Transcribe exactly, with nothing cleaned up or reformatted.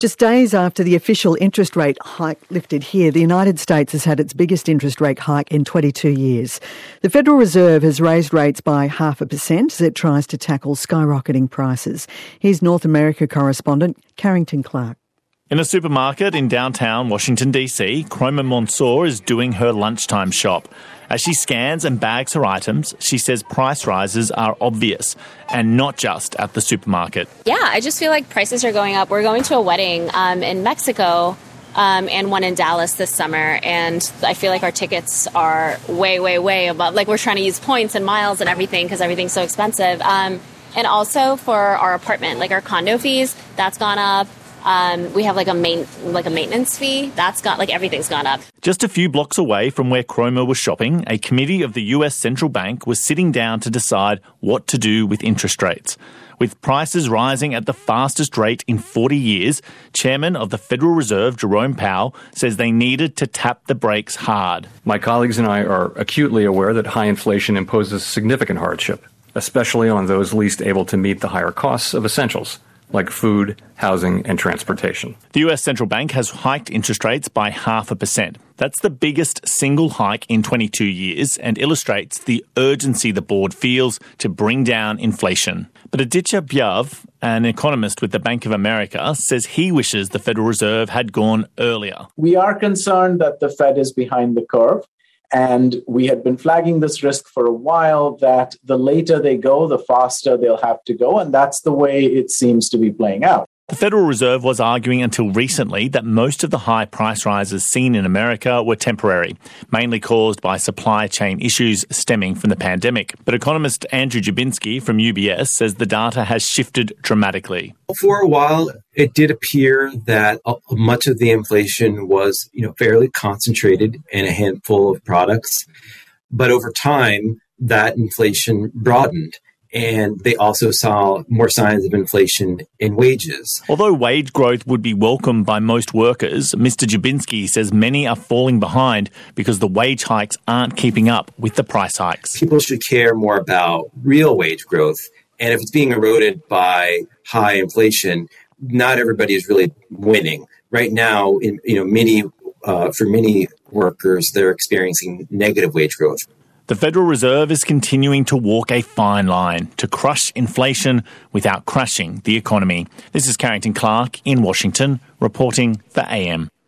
Just days after the official interest rate hike lifted here, the United States has had its biggest interest rate hike in twenty-two years. The Federal Reserve has raised rates by half a percent as it tries to tackle skyrocketing prices. Here's North America correspondent Carrington Clark. In a supermarket in downtown Washington, D C, Chroma Mansour is doing her lunchtime shop. As she scans and bags her items, she says price rises are obvious, and not just at the supermarket. Yeah, I just feel like prices are going up. We're going to a wedding um, in Mexico um, and one in Dallas this summer, and I feel like our tickets are way, way, way above. Like, we're trying to use points and miles and everything because everything's so expensive. Um, and also for our apartment, like our condo fees, that's gone up. Um, we have like a main, like a maintenance fee. That's got like everything's gone up. Just a few blocks away from where Chroma was shopping, a committee of the U S Central Bank was sitting down to decide what to do with interest rates. With prices rising at the fastest rate in forty years, Chairman of the Federal Reserve, Jerome Powell, says they needed to tap the brakes hard. My colleagues and I are acutely aware that high inflation imposes significant hardship, especially on those least able to meet the higher costs of essentials, like food, housing, and transportation. The U S Central Bank has hiked interest rates by half a percent. That's the biggest single hike in twenty-two years and illustrates the urgency the board feels to bring down inflation. But Aditya Byav, an economist with the Bank of America, says he wishes the Federal Reserve had gone earlier. We are concerned that the Fed is behind the curve. And we had been flagging this risk for a while, that the later they go, the faster they'll have to go. And that's the way it seems to be playing out. The Federal Reserve was arguing until recently that most of the high price rises seen in America were temporary, mainly caused by supply chain issues stemming from the pandemic. But economist Andrew Jabinski from U B S says the data has shifted dramatically. For a while, it did appear that much of the inflation was, you know, fairly concentrated in a handful of products. But over time, that inflation broadened. And they also saw more signs of inflation in wages. Although wage growth would be welcomed by most workers, Mister Jabinski says many are falling behind because the wage hikes aren't keeping up with the price hikes. People should care more about real wage growth. And if it's being eroded by high inflation, not everybody is really winning. Right now, in, you know, many uh, for many workers, they're experiencing negative wage growth. The Federal Reserve is continuing to walk a fine line to crush inflation without crashing the economy. This is Carrington Clark in Washington, reporting for A M.